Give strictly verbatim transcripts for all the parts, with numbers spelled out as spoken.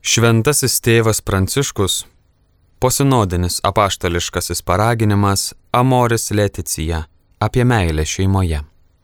Šventasis tėvas Pranciškus, posinodinis apaštališkasis paraginimas Amoris Laetitia apie meilę šeimoje.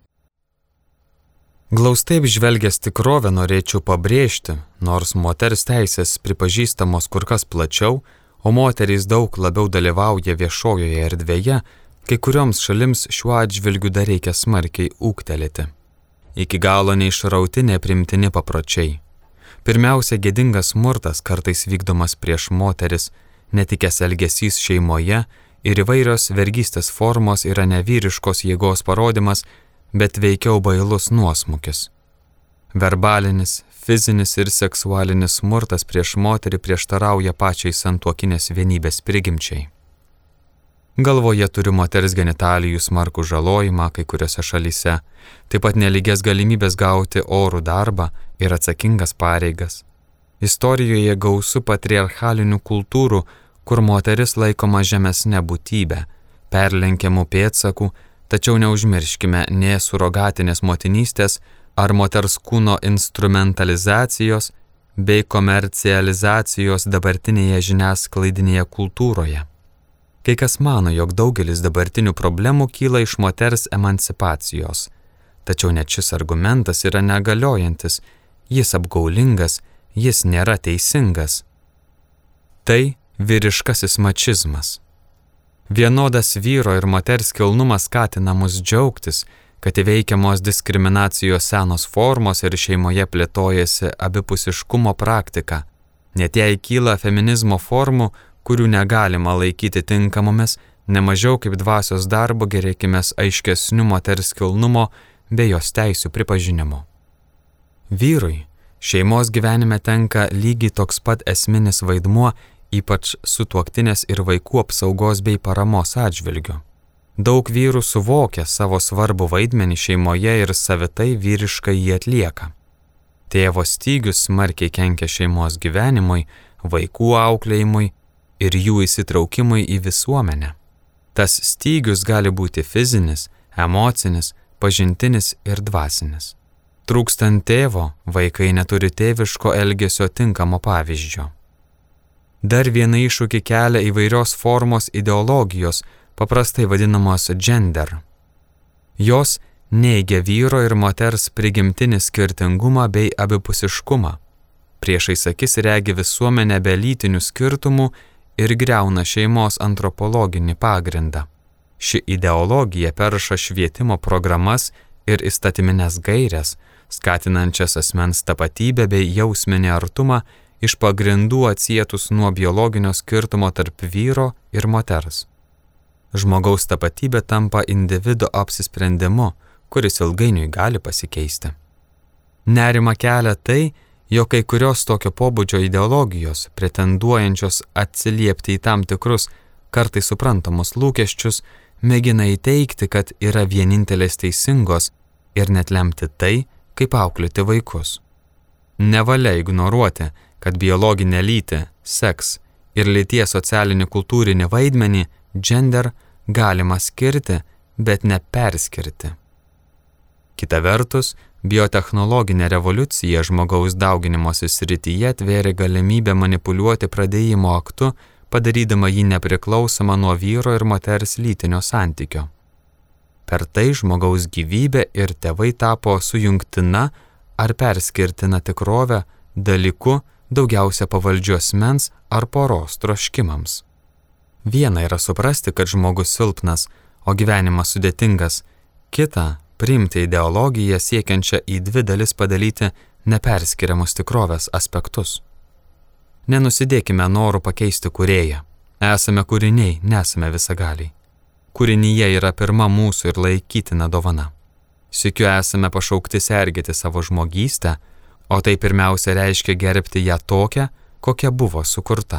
Glaustai apžvelgęs tikrovę norėčiau pabrėžti, nors moters teisės pripažįstamos kur kas plačiau, o moterys daug labiau dalyvauja viešojoje erdvėje, kai kurioms šalims šiuo atžvilgiu dar reikia smarkiai ūgtelėti. Iki galo neišrauti neprimtini papročiai. Pirmiausia, gėdingas smurtas kartais vykdomas prieš moteris, netikęs elgesys šeimoje ir įvairios vergystės formos yra ne vyriškos jėgos parodimas, bet veikiau bailus nuosmukis. Verbalinis, fizinis ir seksualinis smurtas prieš moterį prieštarauja pačiai santuokinės vienybės prigimčiai. Galvoje turiu moters genitalijų smarkų žalojimą kai kuriuose šalyse, taip pat nelygias galimybės gauti orų darbą ir atsakingas pareigas. Istorijoje gausu patriarchalinių kultūrų, kur moteris laikoma žemesne būtybė, perlenkiamų pėdsakų, tačiau neužmirškime nė surogatinės motinystės ar moters kūno instrumentalizacijos bei komercializacijos dabartinėje žiniasklaidinėje kultūroje. Kai kas mano, jog daugelis dabartinių problemų kyla iš moters emancipacijos, tačiau net šis argumentas yra negaliojantis, jis apgaulingas, jis nėra teisingas. Tai vyriškasis mačizmas. Vienodas vyro ir moters kilnumas skatina mus džiaugtis, kad įveikiamos diskriminacijos senos formos ir šeimoje plėtojasi abipusiškumo praktika. Net jei kyla feminizmo formų, kurių negalima laikyti tinkamomis, nemažiau kaip dvasios darbo gerėkimės aiškesnių moters kilnumo bei jos teisių pripažinimo. Vyrui šeimos gyvenime tenka lygiai toks pat esminis vaidmuo, ypač sutuoktinės ir vaikų apsaugos bei paramos atžvilgiu. Daug vyrų suvokia savo svarbų vaidmenį šeimoje ir savitai vyriškai jį atlieka. Tėvo stygius smarkiai kenkia šeimos gyvenimui, vaikų auklėjimui ir jų įsitraukimui į visuomenę. Tas stygius gali būti fizinis, emocinis, pažintinis ir dvasinis. Trūkstant tėvo, vaikai neturi tėviško elgesio tinkamo pavyzdžio. Dar vieną iššūkį kelia įvairios formos ideologijos, paprastai vadinamos gender. Jos neigia vyro ir moters prigimtinį skirtingumą bei abipusiškumą. Priešais akis regi visuomenę be lytinių skirtumų ir griauna šeimos antropologinį pagrindą. Ši ideologija perša švietimo programas ir įstatyminės gaires, skatinančias asmens tapatybę bei jausminį artumą iš pagrindų atsietus nuo biologinio skirtumo tarp vyro ir moters. Žmogaus tapatybė tampa individo apsisprendimu, kuris ilgainiui gali pasikeisti. Nerima kelia tai, jog kai kurios tokio pobūdžio ideologijos, pretenduojančios atsiliepti į tam tikrus kartais suprantamus lūkesčius, mėgina įteikti, kad yra vienintelės teisingos ir net lemti tai, kaip auklėti vaikus. Nevalia ignoruoti, kad biologinę lytį, seks ir lyties socialinį kultūrinį vaidmenį, gender, galima skirti, bet ne perskirti. Kita vertus, biotechnologinė revoliucija žmogaus dauginimosi srityje atvėrė galimybę manipuliuoti pradėjimo aktu, padarydama jį nepriklausomą nuo vyro ir moters lytinio santykio. Per tai žmogaus gyvybė ir tėvai tapo sujungtina ar perskirtina tikrovę, dalyku, daugiausia pavaldžiu asmens ar poros troškimams. Viena yra suprasti, kad žmogus silpnas, o gyvenimas sudėtingas. Kita – priimti ideologiją siekiančią į dvi dalis padalyti neperskiriamus tikrovės aspektus. Nenusidėkime noru pakeisti kūrėją. Esame kūriniai, nesame visagaliai. Kūrinyje yra pirma mūsų ir laikytina dovana. Sykiu esame pašaukti sergėti savo žmogystę, o tai pirmiausia reiškia gerbti ją tokią, kokia buvo sukurta.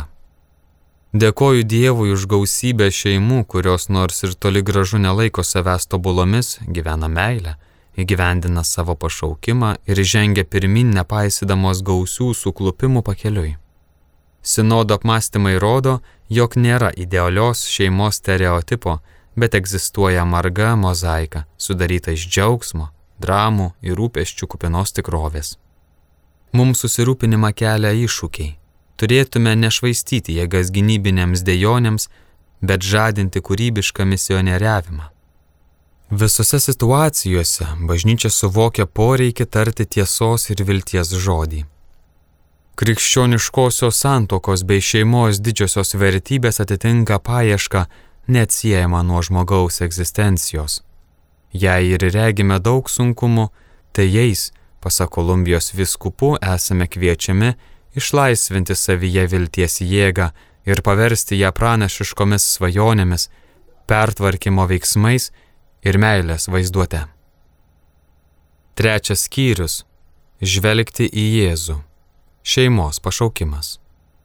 Dėkoju Dievui už gausybę šeimų, kurios nors ir toli gražu nelaiko savęs tobulomis, gyvena meilę, įgyvendina savo pašaukimą ir žengia pirmin nepaisydamos gausių suklupimų pakeliui. Sinodo apmąstymai rodo, jog nėra idealios šeimos stereotipo, bet egzistuoja marga mozaika, sudaryta iš džiaugsmo, dramų ir rūpesčių kupinos tikrovės. Mums susirūpinimą kelia iššūkiai. turėtume nešvaistyti jėgas gynybinėms dejonėms, bet žadinti kūrybišką misionieriavimą. Visose situacijose bažnyčia suvokia poreikį tarti tiesos ir vilties žodį. Krikščioniškosios santuokos bei šeimos didžiosios vertybės atitinka paiešką neatsiejama nuo žmogaus egzistencijos. Jei ir regime daug sunkumų, tai jais, pasak Kolumbijos vyskupų, esame kviečiami išlaisvinti savyje vilties jėgą ir paversti ją pranašiškomis svajonėmis, pertvarkymo veiksmais ir meilės vaizduote. Trečias skyrius – žvelgti į Jėzų. Šeimos pašaukimas.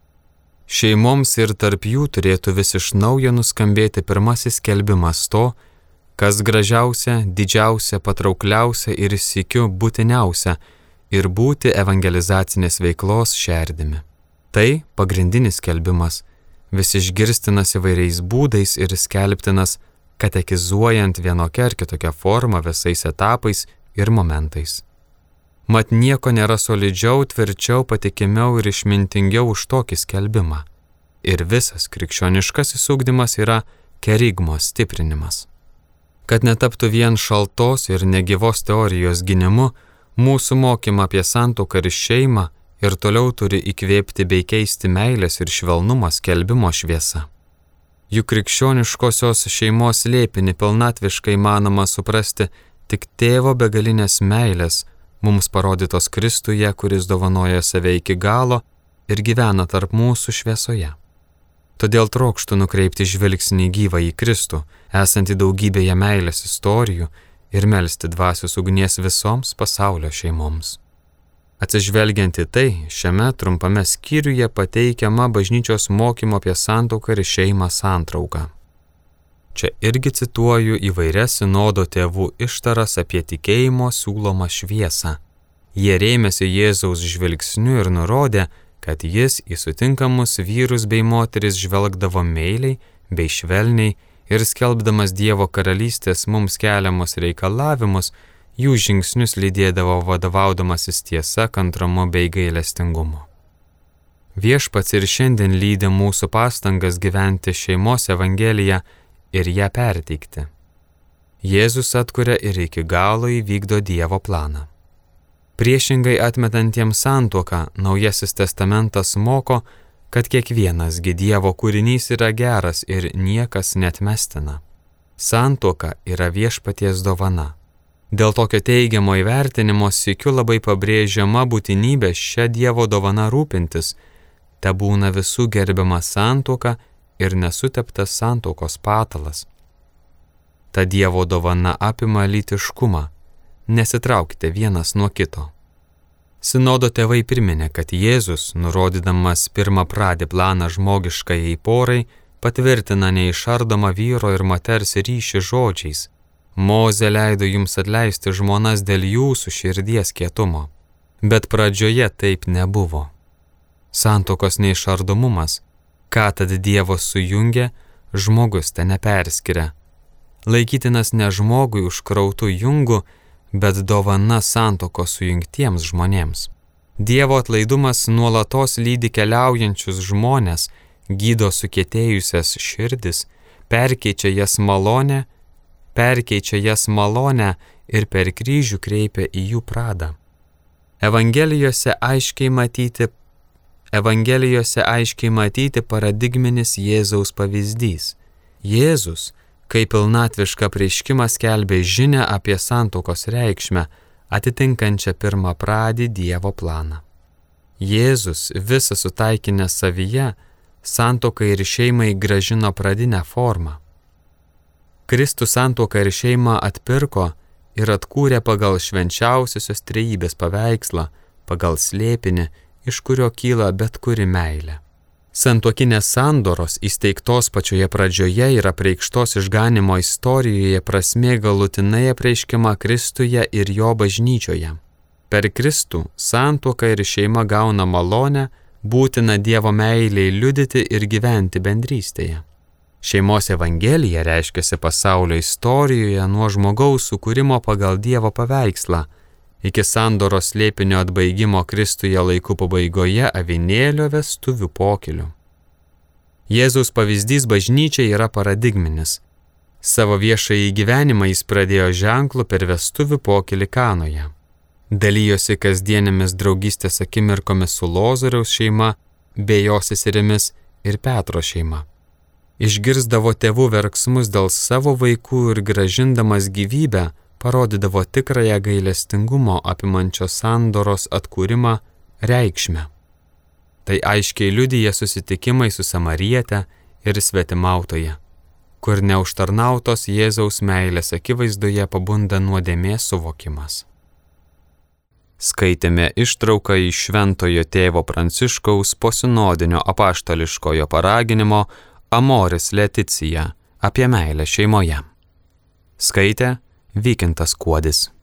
Šeimoms ir tarp jų turėtų vis iš naujo nuskambėti pirmasis skelbimas to, kas gražiausia, didžiausia, patraukliausia ir sykiu būtiniausia ir būti evangelizacinės veiklos šerdimi. Tai pagrindinis skelbimas, vis išgirstinas įvairiais būdais ir skelbtinas, katekizuojant vienokia ar kitokia forma visais etapais ir momentais. Mat nieko nėra solidžiau, tvirčiau, patikimiau ir išmintingiau už tokį skelbimą. Ir visas krikščioniškasis ugdymas yra kerigmos stiprinimas. Kad netaptų vien šaltos ir negyvos teorijos gynimu, mūsų mokymą apie santuoką ir šeimą ir toliau turi įkvėpti bei keisti meilės ir švelnumo skelbimo šviesa. Juk krikščioniškosios šeimos slėpinį pilnatviškai manoma suprasti tik tėvo begalinės meilės, mums parodytos Kristuje, kuris dovanoja save iki galo ir gyvena tarp mūsų šviesoje. Todėl trokštų nukreipti žvilgsnį gyvą į Kristų, esantį daugybėje meilės istorijų ir melsti dvasios ugnies visoms pasaulio šeimoms. Atsižvelgiant į tai, šiame trumpame skyriuje pateikiama bažnyčios mokymo apie santuoką ir šeimą santrauka. Čia irgi cituoju įvairias sinodo tėvų ištaras apie tikėjimo siūlomą šviesą. Jie rėmėsi Jėzaus žvilgsniu ir nurodė, kad jis į sutinkamus vyrus bei moteris žvelgdavo meiliai bei švelniai ir skelbdamas Dievo karalystės mums keliamus reikalavimus, jų žingsnius lydėdavo vadovaudamasis tiesa, kantrumu bei gailestingumu. Viešpats ir šiandien lydi mūsų pastangas gyventi šeimos evangeliją ir ją perteikti. Jėzus atkuria ir iki galo įvykdo Dievo planą. Priešingai atmetantiems santuoką, Naujasis testamentas moko, kad kiekvienasgi Dievo kūrinys yra geras ir niekas neatmestina. Santuoka yra viešpaties dovana. Dėl tokio teigiamo įvertinimo sykiu labai pabrėžiama būtinybė šią Dievo dovaną rūpintis, te būna visų gerbiama santuoka ir nesuteptas santuokos patalas. Ta Dievo dovana apima lytiškumą, nesitraukite vienas nuo kito. Sinodo tėvai priminė, kad Jėzus, nurodydamas pirmą pradį planą žmogiškajai porai, patvirtina neišardomą vyro ir moters ryšį žodžiais. Mozė leido jums atleisti žmonas dėl jūsų širdies kietumo. Bet pradžioje taip nebuvo. Santuokos neišardomumas, ką tad Dievo sujungė, žmogus te neperskiria. Laikytinas ne žmogui užkrautų jungų, bet dovana santuokos sujungtiems žmonėms. Dievo atlaidumas nuolatos lydi keliaujančius žmones, gydo sukietėjusias širdis, perkeičia jas malonę, perkeičia jas malonę ir per kryžių kreipia į jų pradą. Evangelijose aiškiai matyti, Evangelijose aiškiai matyti paradigminis Jėzaus pavyzdys. Jėzus, kai pilnatvišką prieškimą skelbė žinią apie santuokos reikšmę, atitinkančią pirmą pradį Dievo planą. Jėzus visą sutaikinę savyje, santuokai ir šeimai grąžino pradinę formą. Kristus santuoką ir šeimą atpirko ir atkūrė pagal švenčiausiosios trejybės paveikslą, pagal slėpinį, iš kurio kyla bet kuri meilė. Santuokinės sandoros įsteigtos pačioje pradžioje ir apreikštos išganimo istorijoje prasmė galutinai apreiškiama Kristuje ir jo bažnyčioje. Per Kristų santuoka ir šeima gauna malonę, būtina Dievo meiliai liudyti ir gyventi bendrystėje. Šeimos evangelija reiškiasi pasaulio istorijoje nuo žmogaus sukūrimo pagal Dievo paveikslą iki sandoros slėpinio atbaigimo Kristuje laikų pabaigoje avinėlio vestuvių pokylių. Jėzaus pavyzdys bažnyčiai yra paradigminis. Savo viešąjį gyvenimą jis pradėjo ženklu per vestuvių pokylį Kanoje. Dalijosi kasdienėmis draugystės akimirkomis su Lozoriaus šeima, bei jo seserimis ir Petro šeima. Išgirsdavo tėvų verksmus dėl savo vaikų ir grąžindamas gyvybę, parodydavo tikrąją gailestingumo apimančios sandoros atkūrimą reikšmę. Tai aiškiai liudija susitikimai su samariete ir svetimautoje, kur neužtarnautos Jėzaus meilės akivaizdoje pabunda nuodėmės suvokimas. Skaitėme ištrauką iš Šventojo tėvo Pranciškaus posinodinio apaštališkojo paraginimo Amoris Laetitia apie meilę šeimoje. Skaitė Vykintas Kuodis.